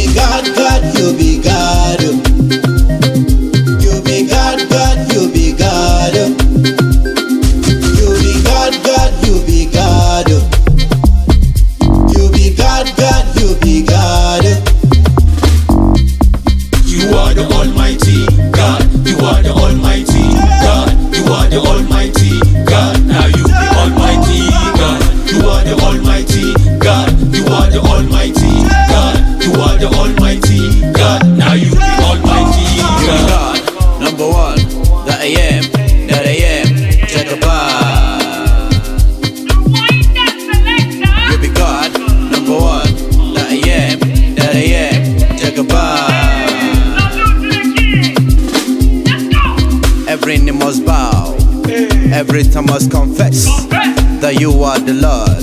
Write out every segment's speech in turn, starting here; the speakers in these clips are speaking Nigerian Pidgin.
be God, God, you be God. You be God, God, you be God. You be God, God, you be God. You be God, God, you be God. You are the Almighty God. You are the Almighty God. You are the Almighty God. Now you the Almighty God. You are the Almighty God. You are the Almighty God. You are the Almighty God. Now you the Almighty God. Number one, the I am, that I am, Jagabah. You be God. Number one, the I am, that I am, Jagabah. Every knee must bow, every tongue must confess that you are the Lord.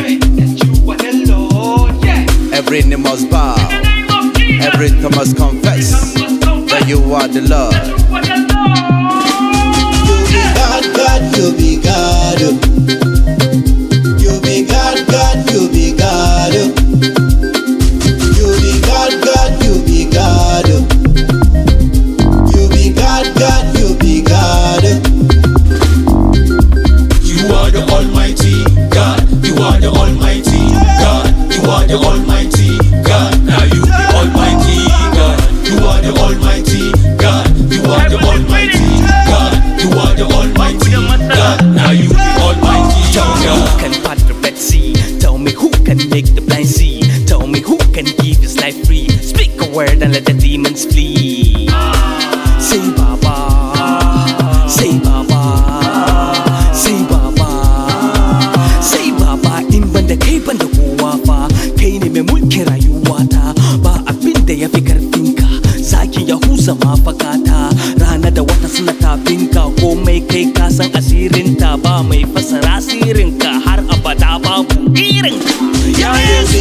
Every knee must bow, every tongue must confess that you are the Lord. You be God, God, you be God. You be God, God, you be God. You be God, God, you be God. You be God, God, you be God. You are the Almighty God. You are the Almighty God. You are the Almighty God. Now you the Almighty God. You are the Almighty God. You are the Almighty God. You are the Almighty God. Now you the Almighty Tell me who God. can part the Red Sea. Tell me who can make the blind see. Tell me who can give his life free. Speak a word and let the demons flee. Say Baba, say Baba, say Baba, say Baba. In banda kai banda kowa fa, kai ne mai mulkin rayuwata. Ba abin da ya fi karfinka, zaki ya huza mafakata. Rana da wata suna tafinka, komai kai ka san asirinta. Ba mai fasara sirrinka har abada babu irinka. Ya Yesu